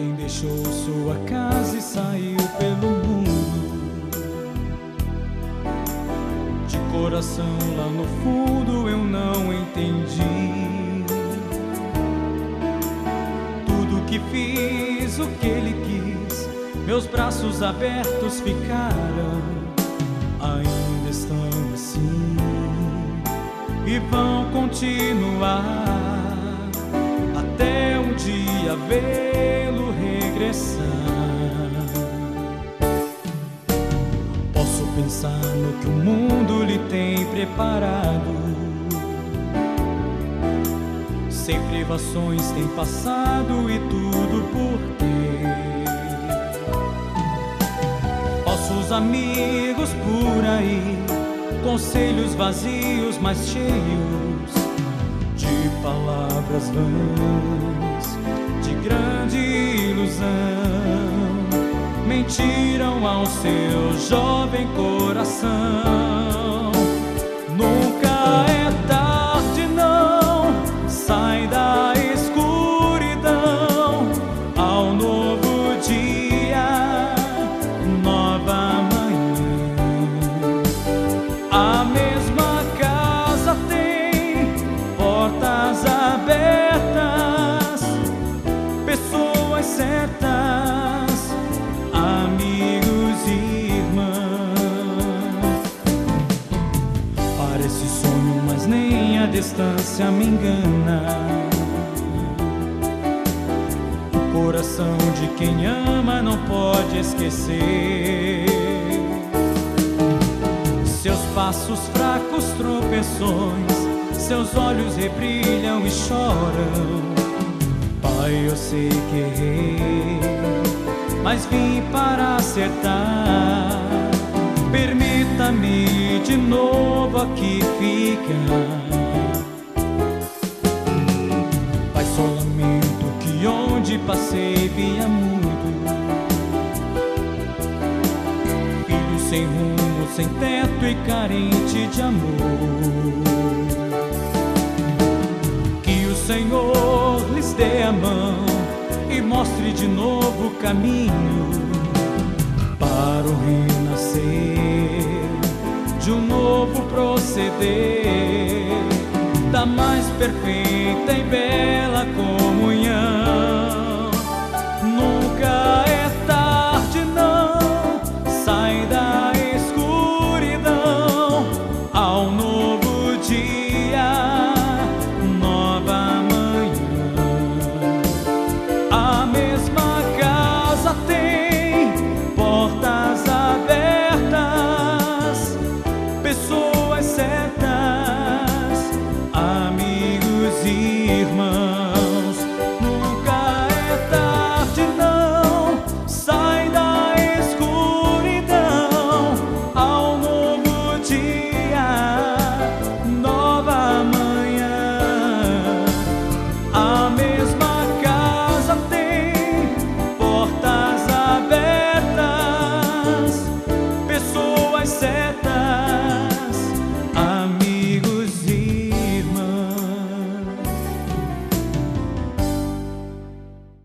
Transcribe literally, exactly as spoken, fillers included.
Ontem deixou sua casa e saiu pelo mundo. De coração lá no fundo eu não entendi. Tudo que fiz, o que ele quis, meus braços abertos ficaram. Ainda estão assim e vão continuar até um dia vê-lo regressar. Posso pensar no que o mundo lhe tem preparado. Sem privações tem passado e tudo por quê? Nossos amigos por aí, conselhos vazios, mas cheios de palavras vãs, de grande ilusão, mentiram ao seu jovem coração. Nunca é tarde, não, sai da escuridão ao novo dia, nova manhã. A mesma casa tem portas abertas, pessoas certas, amigos e irmãos. Parece sonho, mas nem a distância me engana. O coração de quem ama não pode esquecer seus passos fracos, tropeções, seus olhos rebrilham e choram. Pai, eu sei que errei, mas vim para acertar. Permita-me de novo aqui ficar. Pai, só lamento que onde passei via mudo. Filho sem rumo, sem teto e carente de amor. Que o Senhor lhes dê a mão e mostre de novo o caminho para o renascer de um novo proceder, da mais perfeita e bela comunhão. Nunca é tarde, não, sai da escuridão ao novo dia.